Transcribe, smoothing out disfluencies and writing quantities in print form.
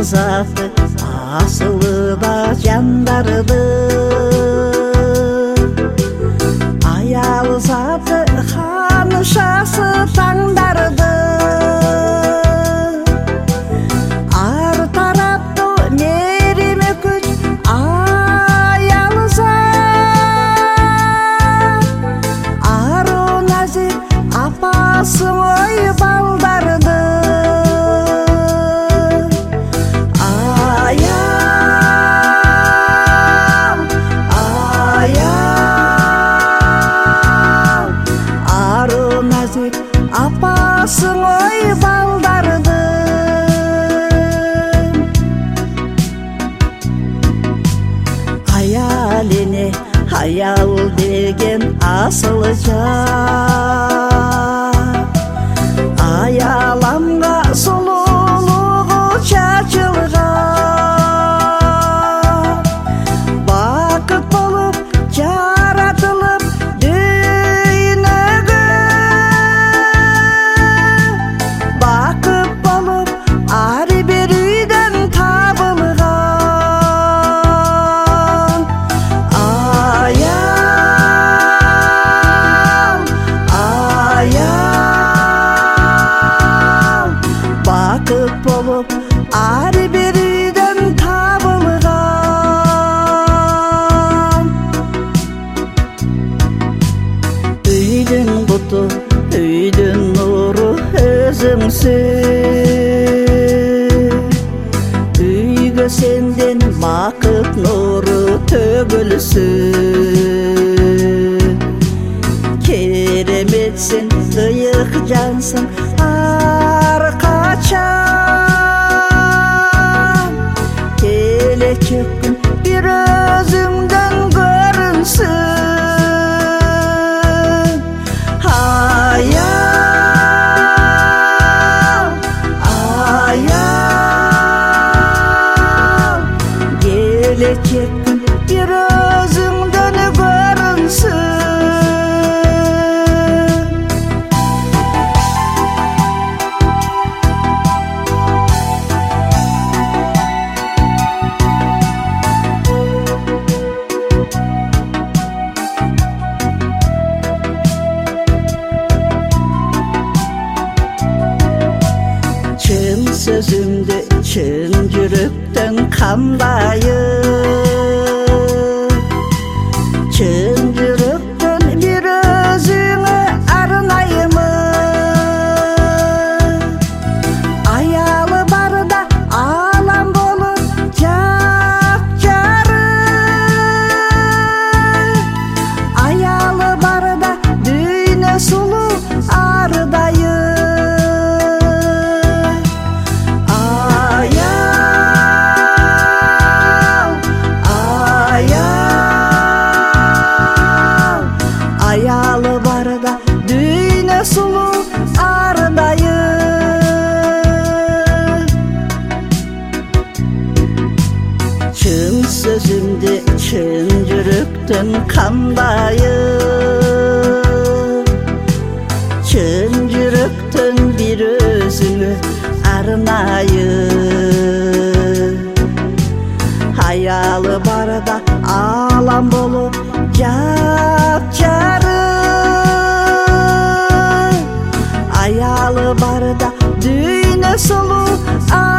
zаты асылы да жандарыды. Аялы заты ханышасы таңдарыды. Ар тарапты мереме күч аялы зат. Ару назик апасы ой балдарыды. Апасың ой балдарды. Аялине аял деген асылы жан. Аяламға сұлулығы шашылған. Бақыт болып жаратылып ары бериден табылған. Үйдің бұты, үйдің нұры өзіңсің. Үйге сенден бақыт нұры төгілсін. Кереметсің, тұйық жансың, әрқашан. Келешек күн бір өзіңден көрінсін. Аял, аял, келешек күн бір өзіңден көрінсін. Çın sözümde, çın жүректен қандайым. Çın жүректен бір өзіңе арнаймын. Аялы барда алам болып жап-жарық. Аялы барда дүйне сұлу арыдайым. Аялы барда дүйне сұлу арыдайым. Чын сөзімде, чын жүректен қандайым. Чын жүректен бір өзіңе арнайым. Аялы барда алам болып жап-жарық. Аялы барда дүйне сұлу